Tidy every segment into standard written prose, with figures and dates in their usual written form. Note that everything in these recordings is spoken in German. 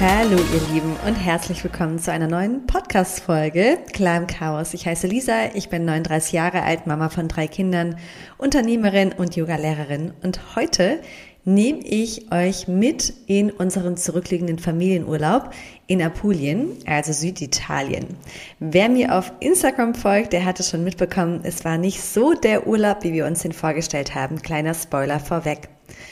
Hallo ihr Lieben und herzlich willkommen zu einer neuen Podcast-Folge Klar im Chaos. Ich heiße Lisa, ich bin 39 Jahre alt, Mama von 3 Kindern, Unternehmerin und Yoga-Lehrerin und heute nehme ich euch mit in unseren zurückliegenden Familienurlaub in Apulien, also Süditalien. Wer mir auf Instagram folgt, der hat es schon mitbekommen, es war nicht so der Urlaub, wie wir uns den vorgestellt haben. Kleiner Spoiler vorweg.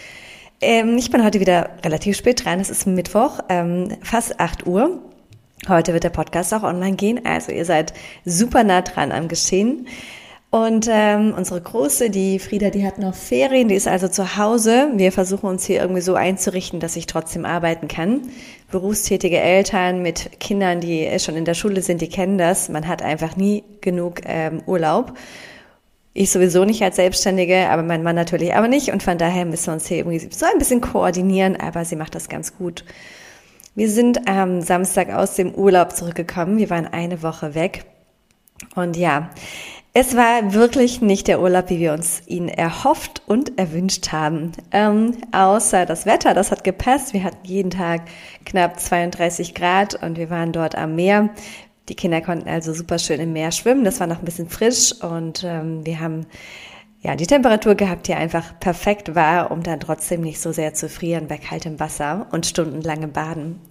Ich bin heute wieder relativ spät dran, es ist Mittwoch, fast 8 Uhr. Heute wird der Podcast auch online gehen, also ihr seid super nah dran am Geschehen. Und unsere Große, die Frieda, die hat noch Ferien, die ist also zu Hause. Wir versuchen uns hier irgendwie so einzurichten, dass ich trotzdem arbeiten kann. Berufstätige Eltern mit Kindern, die schon in der Schule sind, die kennen das. Man hat einfach nie genug Urlaub. Ich sowieso nicht als Selbstständige, aber mein Mann natürlich aber nicht. Und von daher müssen wir uns hier irgendwie so ein bisschen koordinieren, aber sie macht das ganz gut. Wir sind am Samstag aus dem Urlaub zurückgekommen. Wir waren eine Woche weg. Und ja, es war wirklich nicht der Urlaub, wie wir uns ihn erhofft und erwünscht haben. Außer das Wetter, das hat gepasst. Wir hatten jeden Tag knapp 32 Grad und wir waren dort am Meer. Die Kinder konnten also super schön im Meer schwimmen. Das war noch ein bisschen frisch und wir haben ja die Temperatur gehabt, die einfach perfekt war, um dann trotzdem nicht so sehr zu frieren bei kaltem Wasser und stundenlangem Baden.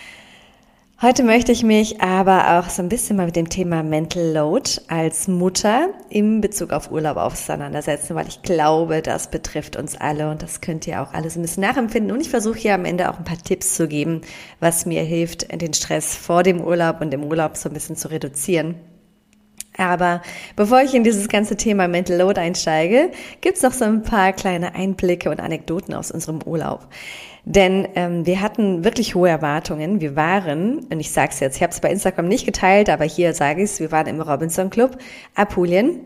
Heute möchte ich mich aber auch so ein bisschen mal mit dem Thema Mental Load als Mutter in Bezug auf Urlaub auseinandersetzen, weil ich glaube, das betrifft uns alle und das könnt ihr auch alles ein bisschen nachempfinden. Und ich versuche hier am Ende auch ein paar Tipps zu geben, was mir hilft, den Stress vor dem Urlaub und im Urlaub so ein bisschen zu reduzieren. Aber bevor ich in dieses ganze Thema Mental Load einsteige, gibt's noch so ein paar kleine Einblicke und Anekdoten aus unserem Urlaub. Denn wir hatten wirklich hohe Erwartungen. Wir waren, und ich sage es jetzt, ich habe es bei Instagram nicht geteilt, aber hier sage ich es, wir waren im Robinson Club Apulien.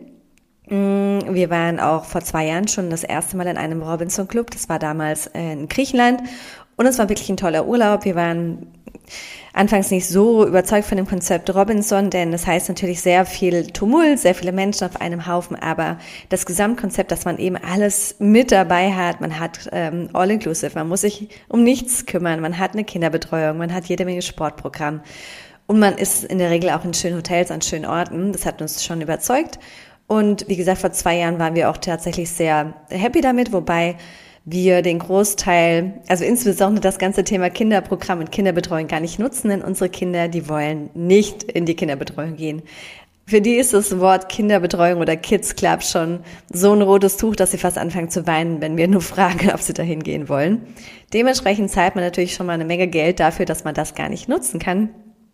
Wir waren auch vor 2 Jahren schon das erste Mal in einem Robinson Club. Das war damals in Griechenland und es war wirklich ein toller Urlaub. Wir waren anfangs nicht so überzeugt von dem Konzept Robinson, denn das heißt natürlich sehr viel Tumult, sehr viele Menschen auf einem Haufen, aber das Gesamtkonzept, dass man eben alles mit dabei hat, man hat All-Inclusive, man muss sich um nichts kümmern, man hat eine Kinderbetreuung, man hat jede Menge Sportprogramm und man ist in der Regel auch in schönen Hotels, an schönen Orten, das hat uns schon überzeugt und wie gesagt, vor 2 Jahren waren wir auch tatsächlich sehr happy damit, wobei wir den Großteil, also insbesondere das ganze Thema Kinderprogramm und Kinderbetreuung gar nicht nutzen, denn unsere Kinder, die wollen nicht in die Kinderbetreuung gehen. Für die ist das Wort Kinderbetreuung oder Kids Club schon so ein rotes Tuch, dass sie fast anfangen zu weinen, wenn wir nur fragen, ob sie dahin gehen wollen. Dementsprechend zahlt man natürlich schon mal eine Menge Geld dafür, dass man das gar nicht nutzen kann.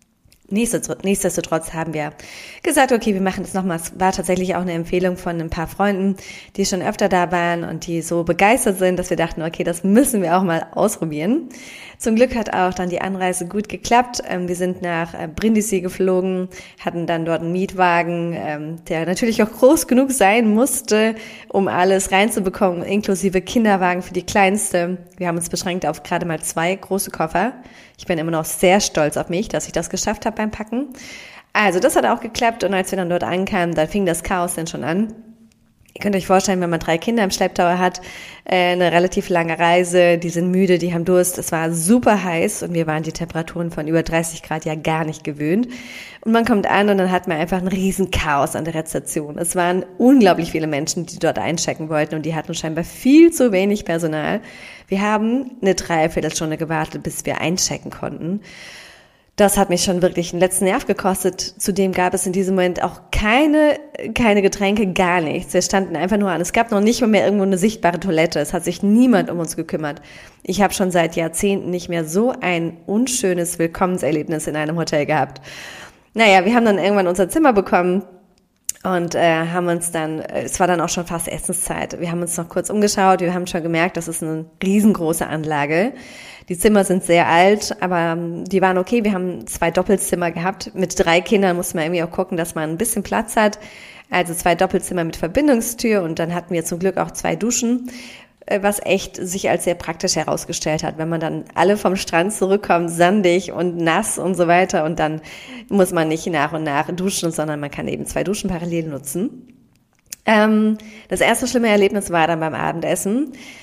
Nichtsdestotrotz haben wir gesagt, okay, wir machen das nochmal. Es war tatsächlich auch eine Empfehlung von ein paar Freunden, die schon öfter da waren und die so begeistert sind, dass wir dachten, okay, das müssen wir auch mal ausprobieren. Zum Glück hat auch dann die Anreise gut geklappt. Wir sind nach Brindisi geflogen, hatten dann dort einen Mietwagen, der natürlich auch groß genug sein musste, um alles reinzubekommen, inklusive Kinderwagen für die Kleinste. Wir haben uns beschränkt auf gerade mal 2 große Koffer. Ich bin immer noch sehr stolz auf mich, dass ich das geschafft habe beim Packen. Also das hat auch geklappt und als wir dann dort ankamen, dann fing das Chaos dann schon an. Ihr könnt euch vorstellen, wenn man 3 Kinder im Schlepptau hat, eine relativ lange Reise, die sind müde, die haben Durst, es war super heiß und wir waren die Temperaturen von über 30 Grad ja gar nicht gewöhnt. Und man kommt an und dann hat man einfach ein riesen Chaos an der Rezeption. Es waren unglaublich viele Menschen, die dort einchecken wollten und die hatten scheinbar viel zu wenig Personal. Wir haben eine Dreiviertelstunde gewartet, bis wir einchecken konnten. Das hat mich schon wirklich den letzten Nerv gekostet. Zudem gab es in diesem Moment auch keine Getränke, gar nichts. Wir standen einfach nur an. Es gab noch nicht mal mehr irgendwo eine sichtbare Toilette. Es hat sich niemand um uns gekümmert. Ich habe schon seit Jahrzehnten nicht mehr so ein unschönes Willkommenserlebnis in einem Hotel gehabt. Naja, wir haben dann irgendwann unser Zimmer bekommen und haben uns dann, es war dann auch schon fast Essenszeit. Wir haben uns noch kurz umgeschaut. Wir haben schon gemerkt, das ist eine riesengroße Anlage. Die Zimmer sind sehr alt, aber die waren okay. Wir haben 2 Doppelzimmer gehabt. Mit 3 Kindern musste man irgendwie auch gucken, dass man ein bisschen Platz hat. Also 2 Doppelzimmer mit Verbindungstür und dann hatten wir zum Glück auch 2 Duschen, was echt sich als sehr praktisch herausgestellt hat. Wenn man dann alle vom Strand zurückkommt, sandig und nass und so weiter und dann muss man nicht nach und nach duschen, sondern man kann eben 2 Duschen parallel nutzen. Das erste schlimme Erlebnis war dann beim Abendessen.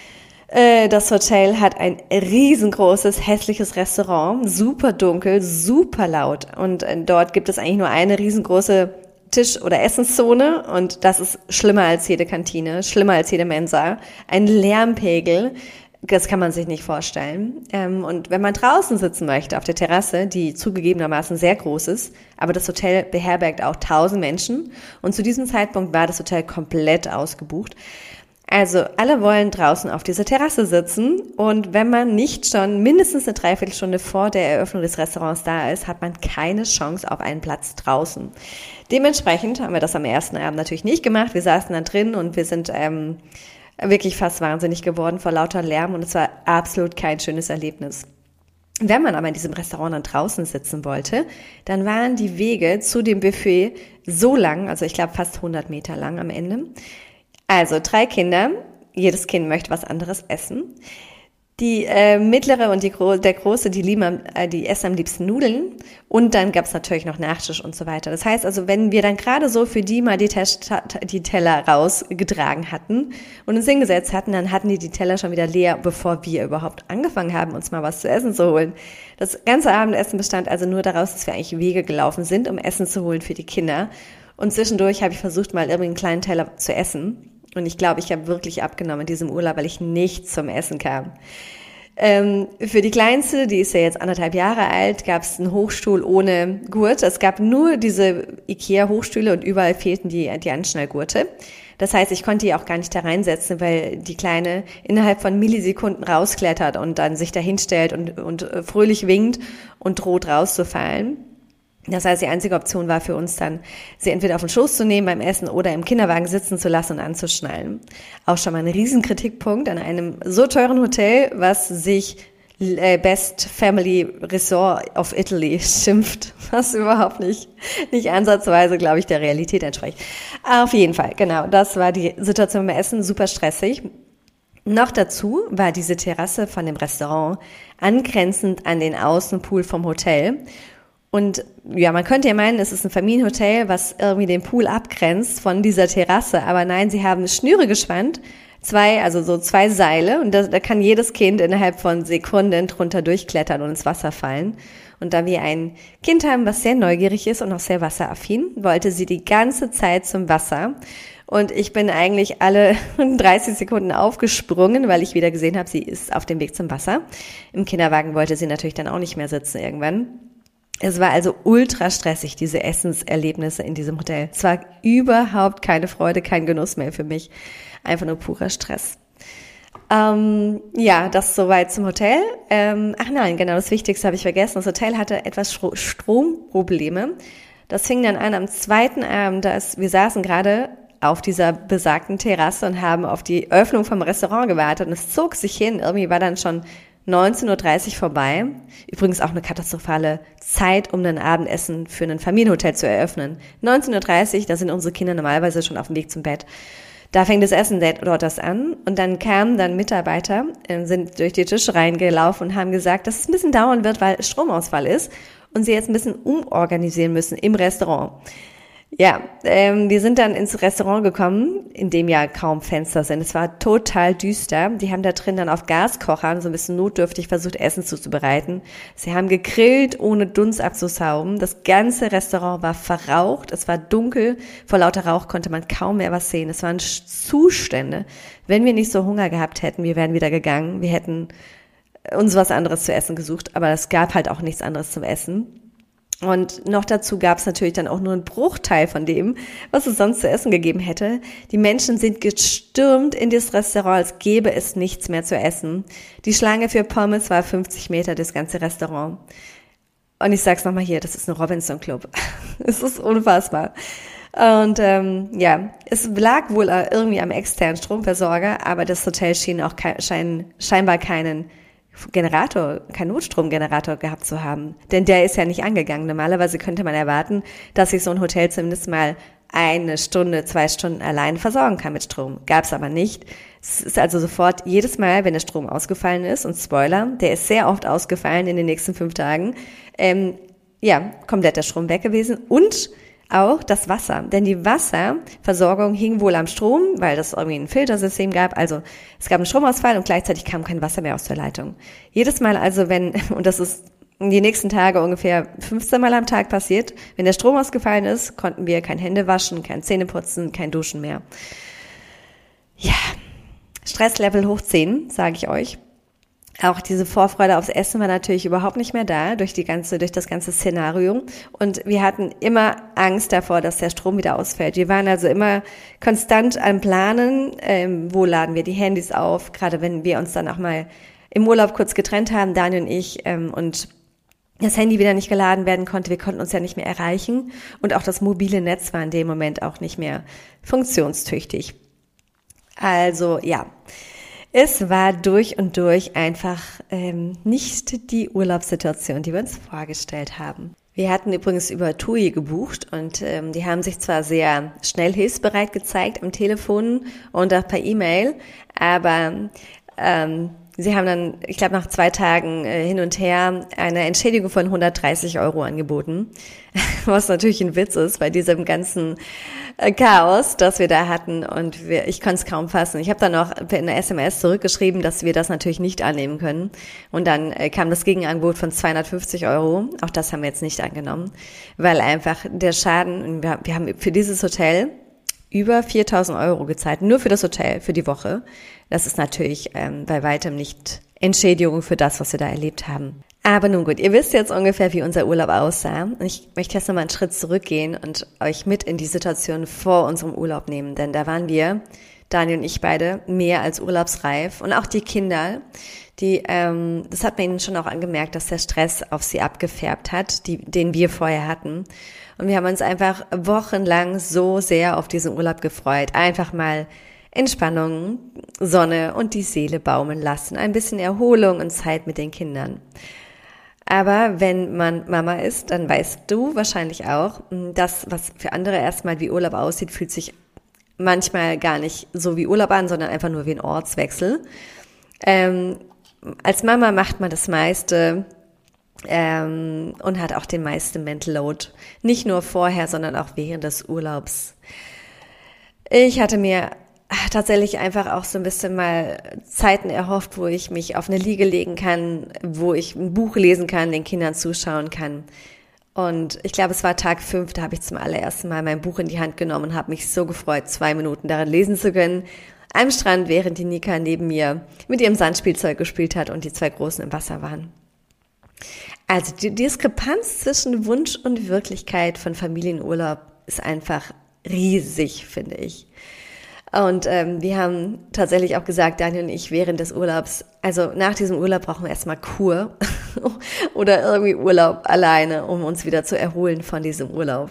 Das Hotel hat ein riesengroßes, hässliches Restaurant, super dunkel, super laut. Und dort gibt es eigentlich nur eine riesengroße Tisch- oder Essenszone und das ist schlimmer als jede Kantine, schlimmer als jede Mensa. Ein Lärmpegel, das kann man sich nicht vorstellen. Und wenn man draußen sitzen möchte, auf der Terrasse, die zugegebenermaßen sehr groß ist, aber das Hotel beherbergt auch 1000 Menschen und zu diesem Zeitpunkt war das Hotel komplett ausgebucht. Also alle wollen draußen auf dieser Terrasse sitzen und wenn man nicht schon mindestens eine Dreiviertelstunde vor der Eröffnung des Restaurants da ist, hat man keine Chance auf einen Platz draußen. Dementsprechend haben wir das am ersten Abend natürlich nicht gemacht. Wir saßen da drin und wir sind wirklich fast wahnsinnig geworden vor lauter Lärm und es war absolut kein schönes Erlebnis. Wenn man aber in diesem Restaurant dann draußen sitzen wollte, dann waren die Wege zu dem Buffet so lang, also ich glaube fast 100 Meter lang am Ende. Also 3 Kinder, jedes Kind möchte was anderes essen. Die mittlere und der große, die essen am liebsten Nudeln und dann gab's natürlich noch Nachtisch und so weiter. Das heißt also, wenn wir dann gerade so für die mal die Teller rausgetragen hatten und uns hingesetzt hatten, dann hatten die Teller schon wieder leer, bevor wir überhaupt angefangen haben, uns mal was zu essen zu holen. Das ganze Abendessen bestand also nur daraus, dass wir eigentlich Wege gelaufen sind, um Essen zu holen für die Kinder. Und zwischendurch habe ich versucht, mal irgendwie einen kleinen Teller zu essen. Und ich glaube, ich habe wirklich abgenommen in diesem Urlaub, weil ich nicht zum Essen kam. Für die Kleinste, die ist ja jetzt 1,5 Jahre alt, gab es einen Hochstuhl ohne Gurt. Es gab nur diese Ikea-Hochstühle und überall fehlten die Anschnallgurte. Das heißt, ich konnte die auch gar nicht da reinsetzen, weil die Kleine innerhalb von Millisekunden rausklettert und dann sich da hinstellt und fröhlich winkt und droht rauszufallen. Das heißt, die einzige Option war für uns dann, sie entweder auf den Schoß zu nehmen beim Essen oder im Kinderwagen sitzen zu lassen und anzuschnallen. Auch schon mal ein Riesenkritikpunkt an einem so teuren Hotel, was sich Best Family Resort of Italy schimpft, was überhaupt nicht ansatzweise, glaube ich, der Realität entspricht. Auf jeden Fall, genau, das war die Situation beim Essen, super stressig. Noch dazu war diese Terrasse von dem Restaurant angrenzend an den Außenpool vom Hotel. Und ja, man könnte ja meinen, es ist ein Familienhotel, was irgendwie den Pool abgrenzt von dieser Terrasse. Aber nein, sie haben Schnüre gespannt, zwei Seile. Und da kann jedes Kind innerhalb von Sekunden drunter durchklettern und ins Wasser fallen. Und da wir ein Kind haben, was sehr neugierig ist und auch sehr wasseraffin, wollte sie die ganze Zeit zum Wasser. Und ich bin eigentlich alle 30 Sekunden aufgesprungen, weil ich wieder gesehen habe, sie ist auf dem Weg zum Wasser. Im Kinderwagen wollte sie natürlich dann auch nicht mehr sitzen irgendwann. Es war also ultra stressig, diese Essenserlebnisse in diesem Hotel. Es war überhaupt keine Freude, kein Genuss mehr für mich. Einfach nur purer Stress. Ja, das soweit zum Hotel. Ach nein, genau, das Wichtigste habe ich vergessen. Das Hotel hatte etwas Stromprobleme. Das fing dann an am zweiten Abend, wir saßen gerade auf dieser besagten Terrasse und haben auf die Öffnung vom Restaurant gewartet und es zog sich hin. Irgendwie war dann schon 19.30 Uhr vorbei. Übrigens auch eine katastrophale Zeit, um ein Abendessen für ein Familienhotel zu eröffnen. 19.30 Uhr, da sind unsere Kinder normalerweise schon auf dem Weg zum Bett. Da fängt das Essen dort das an und dann kamen dann Mitarbeiter, sind durch die Tische reingelaufen und haben gesagt, dass es ein bisschen dauern wird, weil Stromausfall ist und sie jetzt ein bisschen umorganisieren müssen im Restaurant. Ja, wir sind dann ins Restaurant gekommen, in dem ja kaum Fenster sind. Es war total düster. Die haben da drin dann auf Gaskochern so ein bisschen notdürftig versucht, Essen zuzubereiten. Sie haben gegrillt, ohne Dunst abzusaugen. Das ganze Restaurant war verraucht. Es war dunkel. Vor lauter Rauch konnte man kaum mehr was sehen. Es waren Zustände. Wenn wir nicht so Hunger gehabt hätten, wir wären wieder gegangen. Wir hätten uns was anderes zu essen gesucht. Aber es gab halt auch nichts anderes zum Essen. Und noch dazu gab es natürlich dann auch nur einen Bruchteil von dem, was es sonst zu essen gegeben hätte. Die Menschen sind gestürmt in das Restaurant, als gäbe es nichts mehr zu essen. Die Schlange für Pommes war 50 Meter, das ganze Restaurant. Und ich sag's nochmal hier, das ist ein Robinson Club. Es ist unfassbar. Und ja, es lag wohl irgendwie am externen Stromversorger, aber das Hotel schien auch scheinbar keinen Notstromgenerator gehabt zu haben. Denn der ist ja nicht angegangen. Normalerweise könnte man erwarten, dass sich so ein Hotel zumindest mal 1 Stunde, 2 Stunden allein versorgen kann mit Strom. Gab's aber nicht. Es ist also sofort jedes Mal, wenn der Strom ausgefallen ist, und Spoiler, der ist sehr oft ausgefallen in den nächsten 5 Tagen, komplett der Strom weg gewesen und auch das Wasser. Denn die Wasserversorgung hing wohl am Strom, weil das irgendwie ein Filtersystem gab. Also es gab einen Stromausfall und gleichzeitig kam kein Wasser mehr aus der Leitung. Jedes Mal also, und das ist die nächsten Tage ungefähr 15 Mal am Tag passiert, wenn der Strom ausgefallen ist, konnten wir kein Hände waschen, kein Zähneputzen, kein Duschen mehr. Ja, Stresslevel hoch 10, sage ich euch. Auch diese Vorfreude aufs Essen war natürlich überhaupt nicht mehr da durch das ganze Szenario. Und wir hatten immer Angst davor, dass der Strom wieder ausfällt. Wir waren also immer konstant am Planen, wo laden wir die Handys auf, gerade wenn wir uns dann auch mal im Urlaub kurz getrennt haben, Daniel und ich, und das Handy wieder nicht geladen werden konnte. Wir konnten uns ja nicht mehr erreichen. Und auch das mobile Netz war in dem Moment auch nicht mehr funktionstüchtig. Also ja, es war durch und durch einfach nicht die Urlaubssituation, die wir uns vorgestellt haben. Wir hatten übrigens über TUI gebucht und die haben sich zwar sehr schnell hilfsbereit gezeigt am Telefon und auch per E-Mail, aber sie haben dann, ich glaube, nach 2 Tagen hin und her eine Entschädigung von 130 € angeboten, was natürlich ein Witz ist bei diesem ganzen Chaos, das wir da hatten, und ich konnte es kaum fassen. Ich habe dann noch in einer SMS zurückgeschrieben, dass wir das natürlich nicht annehmen können, und dann kam das Gegenangebot von 250 €. Auch das haben wir jetzt nicht angenommen, weil einfach der Schaden, wir haben für dieses Hotel über 4.000 € gezahlt, nur für das Hotel, für die Woche. Das ist natürlich bei weitem nicht Entschädigung für das, was wir da erlebt haben. Aber nun gut, ihr wisst jetzt ungefähr, wie unser Urlaub aussah. Und ich möchte jetzt nochmal einen Schritt zurückgehen und euch mit in die Situation vor unserem Urlaub nehmen. Denn da waren wir, Daniel und ich beide, mehr als urlaubsreif. Und auch die Kinder, das hat man ihnen schon auch angemerkt, dass der Stress auf sie abgefärbt hat, den wir vorher hatten. Und wir haben uns einfach wochenlang so sehr auf diesen Urlaub gefreut. Einfach mal Entspannung, Sonne und die Seele baumeln lassen. Ein bisschen Erholung und Zeit mit den Kindern. Aber wenn man Mama ist, dann weißt du wahrscheinlich auch, das, was für andere erstmal wie Urlaub aussieht, fühlt sich manchmal gar nicht so wie Urlaub an, sondern einfach nur wie ein Ortswechsel. Als Mama macht man das meiste und hat auch den meisten Mental Load. Nicht nur vorher, sondern auch während des Urlaubs. Ich hatte mir tatsächlich einfach auch so ein bisschen mal Zeiten erhofft, wo ich mich auf eine Liege legen kann, wo ich ein Buch lesen kann, den Kindern zuschauen kann. Und ich glaube, es war Tag 5, da habe ich zum allerersten Mal mein Buch in die Hand genommen und habe mich so gefreut, 2 Minuten darin lesen zu können, am Strand, während die Nika neben mir mit ihrem Sandspielzeug gespielt hat und die 2 Großen im Wasser waren. Also die Diskrepanz zwischen Wunsch und Wirklichkeit von Familienurlaub ist einfach riesig, finde ich. Und wir haben tatsächlich auch gesagt, Daniel und ich, während des Urlaubs, also nach diesem Urlaub brauchen wir erstmal Kur oder irgendwie Urlaub alleine, um uns wieder zu erholen von diesem Urlaub.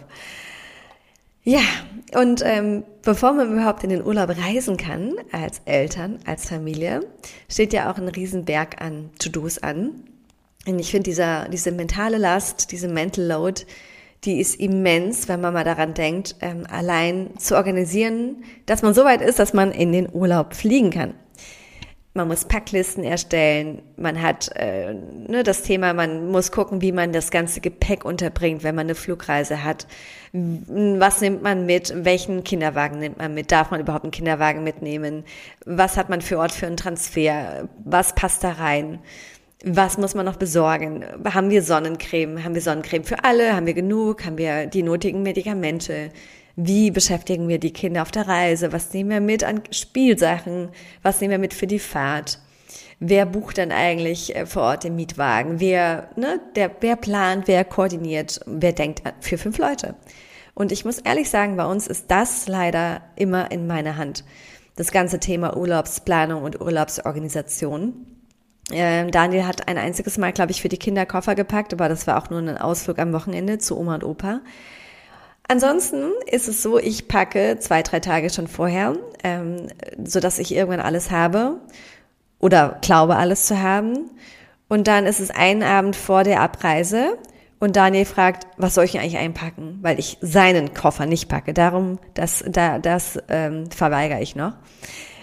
Ja, und bevor man überhaupt in den Urlaub reisen kann, als Eltern, als Familie, steht ja auch ein Riesenberg an To-Dos an. Und ich finde, diese mentale Last, diese Mental Load, die ist immens, wenn man mal daran denkt, allein zu organisieren, dass man so weit ist, dass man in den Urlaub fliegen kann. Man muss Packlisten erstellen, man hat das Thema, man muss gucken, wie man das ganze Gepäck unterbringt, wenn man eine Flugreise hat. Was nimmt man mit? Welchen Kinderwagen nimmt man mit? Darf man überhaupt einen Kinderwagen mitnehmen? Was hat man für Ort für einen Transfer? Was passt da rein? Was muss man noch besorgen? Haben wir Sonnencreme? Haben wir Sonnencreme für alle? Haben wir genug? Haben wir die nötigen Medikamente? Wie beschäftigen wir die Kinder auf der Reise? Was nehmen wir mit an Spielsachen? Was nehmen wir mit für die Fahrt? Wer bucht dann eigentlich vor Ort den Mietwagen? Wer plant, wer koordiniert, wer denkt für 5 Leute? Und ich muss ehrlich sagen, bei uns ist das leider immer in meiner Hand. Das ganze Thema Urlaubsplanung und Urlaubsorganisation. Daniel hat ein einziges Mal, glaube ich, für die Kinder Koffer gepackt, aber das war auch nur ein Ausflug am Wochenende zu Oma und Opa. Ansonsten ist es so, ich packe 2-3 Tage schon vorher, sodass ich irgendwann alles habe oder glaube, alles zu haben. Und dann ist es einen Abend vor der Abreise und Daniel fragt, was soll ich denn eigentlich einpacken? Weil ich seinen Koffer nicht packe. Darum, das verweigere ich noch.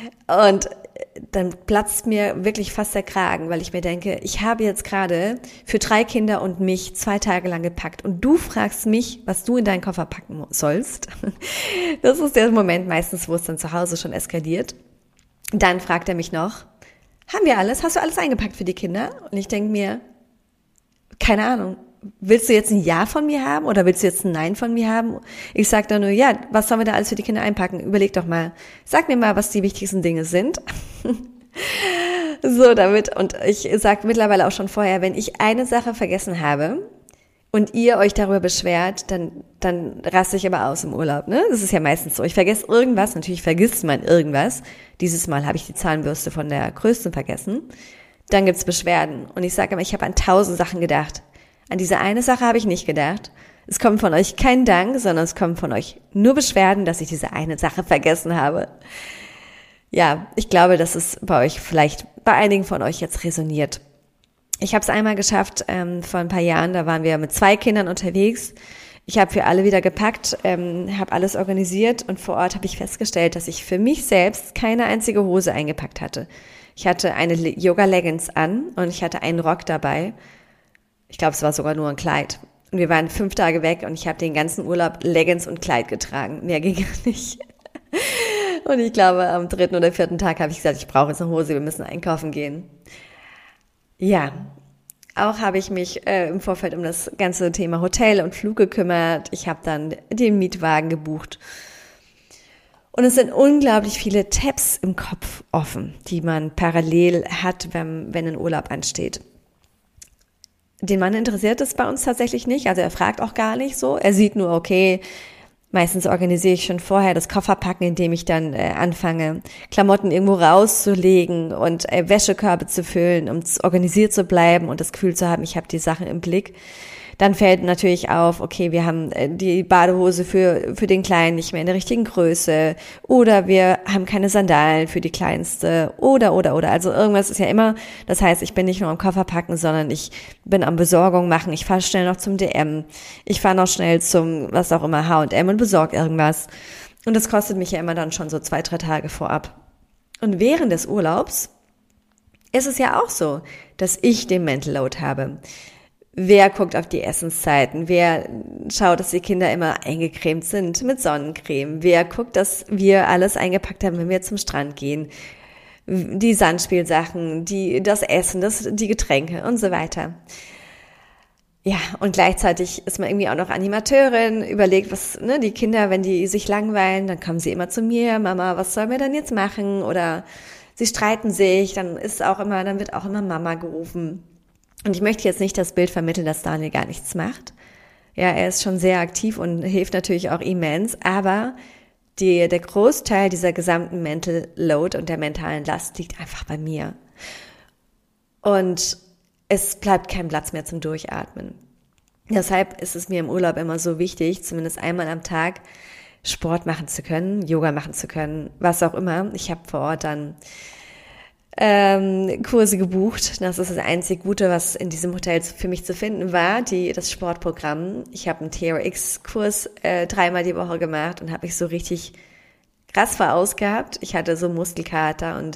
Und dann platzt mir wirklich fast der Kragen, weil ich mir denke, ich habe jetzt gerade für 3 Kinder und mich 2 Tage lang gepackt und du fragst mich, was du in deinen Koffer packen sollst. Das ist der Moment meistens, wo es dann zu Hause schon eskaliert. Dann fragt er mich noch, haben wir alles? Hast du alles eingepackt für die Kinder? Und ich denke mir, keine Ahnung. Willst du jetzt ein Ja von mir haben oder willst du jetzt ein Nein von mir haben? Ich sage dann nur, ja, was sollen wir da alles für die Kinder einpacken? Überleg doch mal. Sag mir mal, was die wichtigsten Dinge sind. So, damit. Und ich sage mittlerweile auch schon vorher, wenn ich eine Sache vergessen habe und ihr euch darüber beschwert, dann raste ich aber aus im Urlaub. Ne? Das ist ja meistens so. Ich vergesse irgendwas. Natürlich vergisst man irgendwas. Dieses Mal habe ich die Zahnbürste von der Größten vergessen. Dann gibt's Beschwerden. Und ich sage immer, ich habe an 1000 Sachen gedacht. An diese eine Sache habe ich nicht gedacht. Es kommt von euch kein Dank, sondern es kommt von euch nur Beschwerden, dass ich diese eine Sache vergessen habe. Ja, ich glaube, dass es bei euch vielleicht bei einigen von euch jetzt resoniert. Ich habe es einmal geschafft, vor ein paar Jahren, da waren wir mit 2 Kindern unterwegs. Ich habe für alle wieder gepackt, habe alles organisiert und vor Ort habe ich festgestellt, dass ich für mich selbst keine einzige Hose eingepackt hatte. Ich hatte eine Yoga-Leggings an und ich hatte einen Rock dabei. Ich glaube, es war sogar nur ein Kleid. Und wir waren 5 Tage weg und ich habe den ganzen Urlaub Leggings und Kleid getragen. Mehr ging gar nicht. Und ich glaube, am 3. oder 4. Tag habe ich gesagt, ich brauche jetzt eine Hose, wir müssen einkaufen gehen. Ja, auch habe ich mich im Vorfeld um das ganze Thema Hotel und Flug gekümmert. Ich habe dann den Mietwagen gebucht. Und es sind unglaublich viele Tabs im Kopf offen, die man parallel hat, wenn ein Urlaub ansteht. Den Mann interessiert es bei uns tatsächlich nicht, also er fragt auch gar nicht so. Er sieht nur, okay, meistens organisiere ich schon vorher das Kofferpacken, indem ich dann anfange, Klamotten irgendwo rauszulegen und Wäschekörbe zu füllen, um organisiert zu bleiben und das Gefühl zu haben, ich habe die Sachen im Blick. Dann fällt natürlich auf, okay, wir haben die Badehose für den Kleinen nicht mehr in der richtigen Größe oder wir haben keine Sandalen für die Kleinste oder. Also irgendwas ist ja immer, das heißt, ich bin nicht nur am Koffer packen, sondern ich bin am Besorgung machen. Ich fahre schnell noch zum DM, ich fahre noch schnell zum, was auch immer, H&M und besorge irgendwas. Und das kostet mich ja immer dann schon so 2-3 Tage vorab. Und während des Urlaubs ist es ja auch so, dass ich den Mental Load habe. Wer guckt auf die Essenszeiten? Wer schaut, dass die Kinder immer eingecremt sind mit Sonnencreme? Wer guckt, dass wir alles eingepackt haben, wenn wir zum Strand gehen? Die Sandspielsachen, das Essen, die Getränke und so weiter. Ja, und gleichzeitig ist man irgendwie auch noch Animateurin, überlegt, die Kinder, wenn die sich langweilen, dann kommen sie immer zu mir, Mama, was sollen wir denn jetzt machen? Oder sie streiten sich, dann wird auch immer Mama gerufen. Und ich möchte jetzt nicht das Bild vermitteln, dass Daniel gar nichts macht. Ja, er ist schon sehr aktiv und hilft natürlich auch immens, aber der Großteil dieser gesamten Mental Load und der mentalen Last liegt einfach bei mir. Und es bleibt kein Platz mehr zum Durchatmen. Deshalb ist es mir im Urlaub immer so wichtig, zumindest einmal am Tag Sport machen zu können, Yoga machen zu können, was auch immer. Ich habe vor Ort dann Kurse gebucht. Das ist das einzig Gute, was in diesem Hotel für mich zu finden war, das Sportprogramm. Ich habe einen TRX-Kurs 3-mal die Woche gemacht und habe mich so richtig krass verausgabt. Ich hatte so Muskelkater und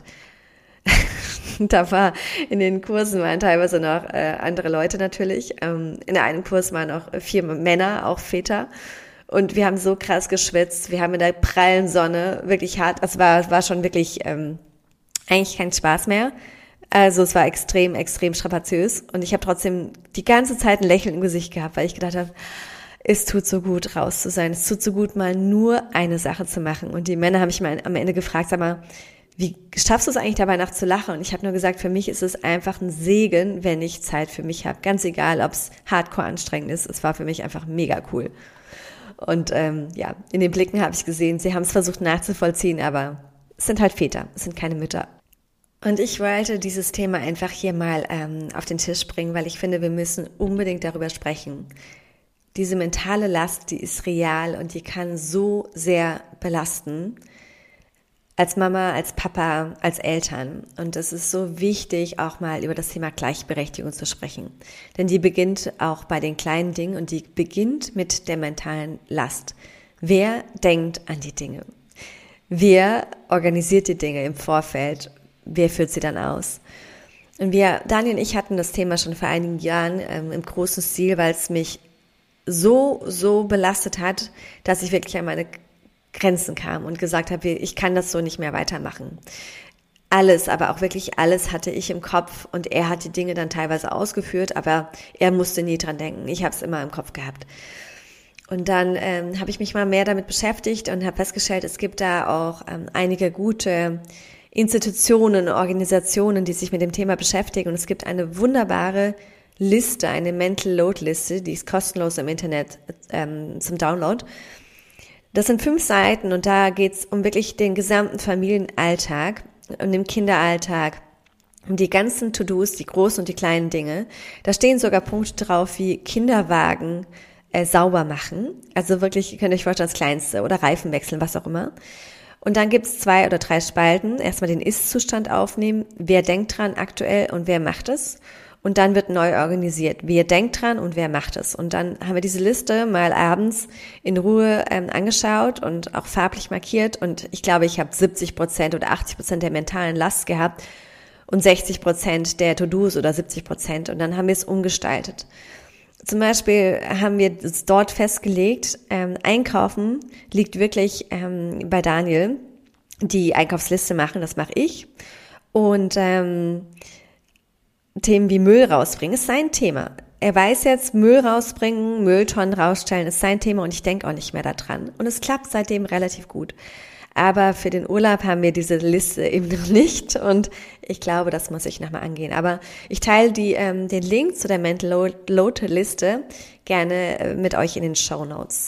in den Kursen waren teilweise noch andere Leute natürlich. In einem Kurs waren auch 4 Männer, auch Väter. Und wir haben so krass geschwitzt. Wir haben in der prallen Sonne wirklich hart, es war schon wirklich eigentlich kein Spaß mehr. Also es war extrem, extrem strapaziös. Und ich habe trotzdem die ganze Zeit ein Lächeln im Gesicht gehabt, weil ich gedacht habe, es tut so gut, raus zu sein. Es tut so gut, mal nur eine Sache zu machen. Und die Männer haben mich mal am Ende gefragt, sag mal, wie schaffst du es eigentlich dabei, nachts zu lachen? Und ich habe nur gesagt, für mich ist es einfach ein Segen, wenn ich Zeit für mich habe. Ganz egal, ob es hardcore anstrengend ist. Es war für mich einfach mega cool. Und in den Blicken habe ich gesehen, sie haben es versucht nachzuvollziehen, aber es sind halt Väter, es sind keine Mütter. Und ich wollte dieses Thema einfach hier mal auf den Tisch bringen, weil ich finde, wir müssen unbedingt darüber sprechen. Diese mentale Last, die ist real und die kann so sehr belasten. Als Mama, als Papa, als Eltern. Und es ist so wichtig, auch mal über das Thema Gleichberechtigung zu sprechen. Denn die beginnt auch bei den kleinen Dingen und die beginnt mit der mentalen Last. Wer denkt an die Dinge? Wer organisiert die Dinge im Vorfeld? Wer führt sie dann aus? Und Daniel und ich hatten das Thema schon vor einigen Jahren im großen Stil, weil es mich so belastet hat, dass ich wirklich an meine Grenzen kam und gesagt habe, ich kann das so nicht mehr weitermachen. Alles, aber auch wirklich alles hatte ich im Kopf und er hat die Dinge dann teilweise ausgeführt, aber er musste nie dran denken. Ich habe es immer im Kopf gehabt. Und dann habe ich mich mal mehr damit beschäftigt und habe festgestellt, es gibt da auch einige gute Institutionen, Organisationen, die sich mit dem Thema beschäftigen. Und es gibt eine wunderbare Liste, eine Mental Load Liste, die ist kostenlos im Internet zum Download. Das sind 5 Seiten und da geht's um wirklich den gesamten Familienalltag, um den Kinderalltag, um die ganzen To-Dos, die großen und die kleinen Dinge. Da stehen sogar Punkte drauf wie Kinderwagen sauber machen. Also wirklich, könnt ihr euch vorstellen, das Kleinste oder Reifen wechseln, was auch immer. Und dann gibt's 2 oder 3 Spalten. Erstmal den Ist-Zustand aufnehmen. Wer denkt dran aktuell und wer macht es? Und dann wird neu organisiert. Wer denkt dran und wer macht es? Und dann haben wir diese Liste mal abends in Ruhe angeschaut und auch farblich markiert. Und ich glaube, ich habe 70% oder 80% der mentalen Last gehabt und 60% der To-Dos oder 70%. Und dann haben wir es umgestaltet. Zum Beispiel haben wir es dort festgelegt, Einkaufen liegt wirklich bei Daniel. Die Einkaufsliste machen, das mache ich. Und Themen wie Müll rausbringen ist sein Thema. Er weiß jetzt, Müll rausbringen, Mülltonnen rausstellen ist sein Thema und ich denke auch nicht mehr daran. Und es klappt seitdem relativ gut. Aber für den Urlaub haben wir diese Liste eben noch nicht und ich glaube, das muss ich nochmal angehen. Aber ich teile den Link zu der Mental Load Liste gerne mit euch in den Shownotes.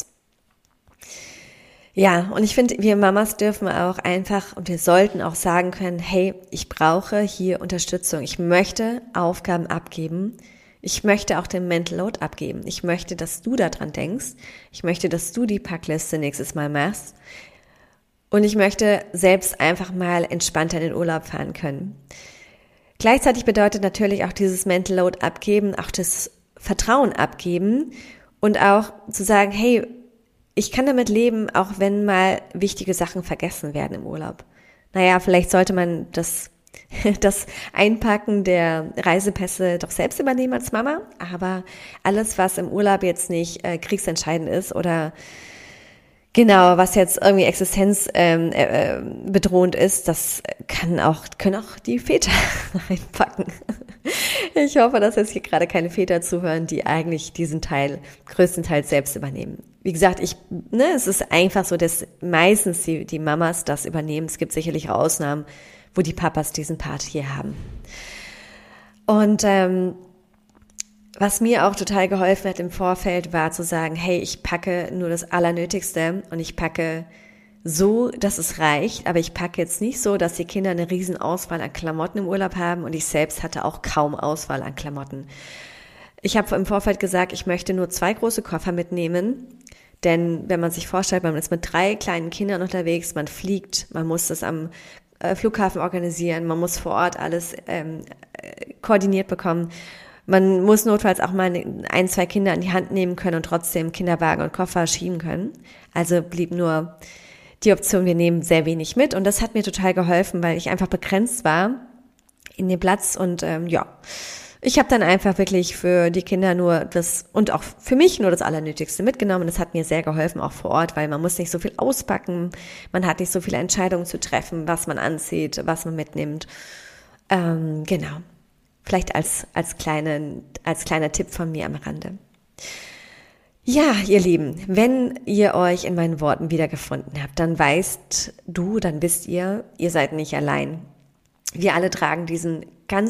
Ja, und ich finde, wir Mamas dürfen auch einfach und wir sollten auch sagen können, hey, ich brauche hier Unterstützung. Ich möchte Aufgaben abgeben. Ich möchte auch den Mental Load abgeben. Ich möchte, dass du daran denkst. Ich möchte, dass du die Packliste nächstes Mal machst. Und ich möchte selbst einfach mal entspannter in den Urlaub fahren können. Gleichzeitig bedeutet natürlich auch dieses Mental Load abgeben, auch das Vertrauen abgeben und auch zu sagen, hey, ich kann damit leben, auch wenn mal wichtige Sachen vergessen werden im Urlaub. Naja, vielleicht sollte man das Einpacken der Reisepässe doch selbst übernehmen als Mama, aber alles, was im Urlaub jetzt nicht kriegsentscheidend ist oder genau, was jetzt irgendwie existenzbedrohend ist, das können auch die Väter einpacken. Ich hoffe, dass jetzt hier gerade keine Väter zuhören, die eigentlich diesen Teil größtenteils selbst übernehmen. Wie gesagt, es ist einfach so, dass meistens die Mamas das übernehmen. Es gibt sicherlich Ausnahmen, wo die Papas diesen Part hier haben. Und was mir auch total geholfen hat im Vorfeld, war zu sagen, hey, ich packe nur das Allernötigste und ich packe so, dass es reicht, aber ich packe jetzt nicht so, dass die Kinder eine riesen Auswahl an Klamotten im Urlaub haben und ich selbst hatte auch kaum Auswahl an Klamotten. Ich habe im Vorfeld gesagt, ich möchte nur 2 große Koffer mitnehmen, denn wenn man sich vorstellt, man ist mit 3 kleinen Kindern unterwegs, man fliegt, man muss das am Flughafen organisieren, man muss vor Ort alles koordiniert bekommen. Man muss notfalls auch mal 1, 2 Kinder an die Hand nehmen können und trotzdem Kinderwagen und Koffer schieben können. Also blieb nur die Option, wir nehmen sehr wenig mit. Und das hat mir total geholfen, weil ich einfach begrenzt war in dem Platz. Und ich habe dann einfach wirklich für die Kinder nur das und auch für mich nur das Allernötigste mitgenommen. Das hat mir sehr geholfen, auch vor Ort, weil man muss nicht so viel auspacken. Man hat nicht so viele Entscheidungen zu treffen, was man anzieht, was man mitnimmt. Genau. Vielleicht als kleiner Tipp von mir am Rande. Ja, ihr Lieben, wenn ihr euch in meinen Worten wiedergefunden habt, dann wisst ihr, ihr seid nicht allein. Wir alle tragen diese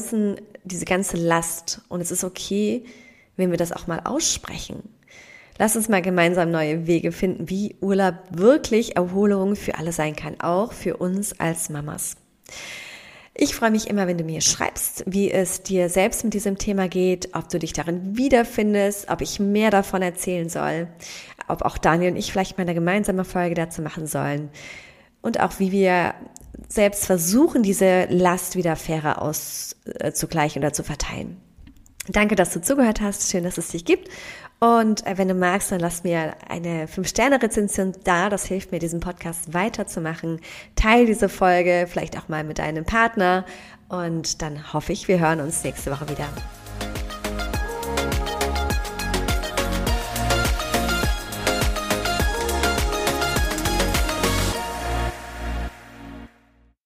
ganze Last und es ist okay, wenn wir das auch mal aussprechen. Lass uns mal gemeinsam neue Wege finden, wie Urlaub wirklich Erholung für alle sein kann, auch für uns als Mamas. Ich freue mich immer, wenn du mir schreibst, wie es dir selbst mit diesem Thema geht, ob du dich darin wiederfindest, ob ich mehr davon erzählen soll, ob auch Daniel und ich vielleicht mal eine gemeinsame Folge dazu machen sollen und auch wie wir selbst versuchen, diese Last wieder fairer auszugleichen oder zu verteilen. Danke, dass du zugehört hast. Schön, dass es dich gibt Und wenn du magst, dann lass mir eine 5-Sterne-Rezension da. Das hilft mir, diesen Podcast weiterzumachen. Teil diese Folge vielleicht auch mal mit deinem Partner. Und dann hoffe ich, wir hören uns nächste Woche wieder.